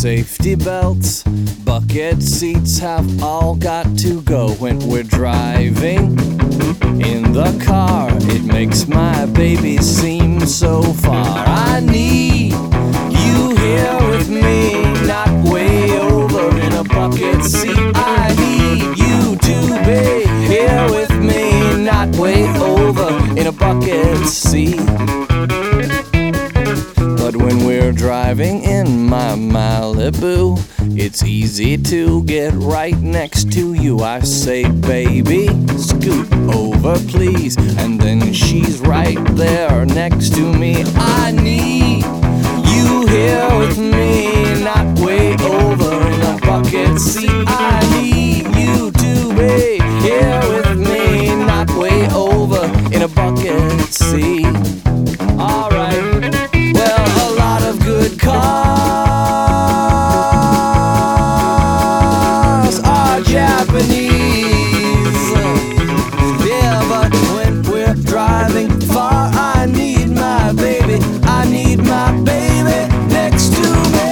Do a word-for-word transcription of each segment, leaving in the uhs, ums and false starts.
safety belts, bucket seats have all got to go when we're driving in the car. It makes my baby seem so far. I need you here with me, not way over in a bucket seat. I need you to be here with me, not way over in a bucket seat. But when we're driving in my Malibu, it's easy to get right next to you. I say, baby, scoot over please, and then she's right there next to me. I need you here with me, not way over in a bucket seat. I need you to be here with me, not way over in a bucket seat. Alright, well, a lot of good cars are Japanese. Yeah, but when we're driving far, I need my baby, I need my baby next to me.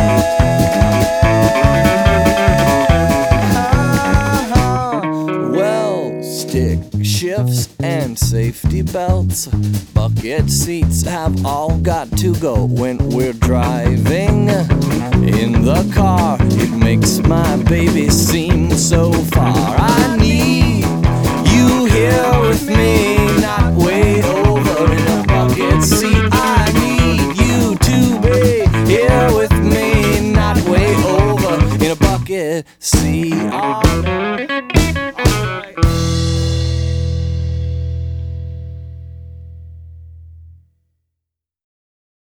Well, stick shifts and safety belts, bucket seats have all got to go when we're driving in the car. It makes my baby seem so far. I need you here with me, not way over in a bucket seat. I need you to be here with me, not way over in a bucket seat. Oh.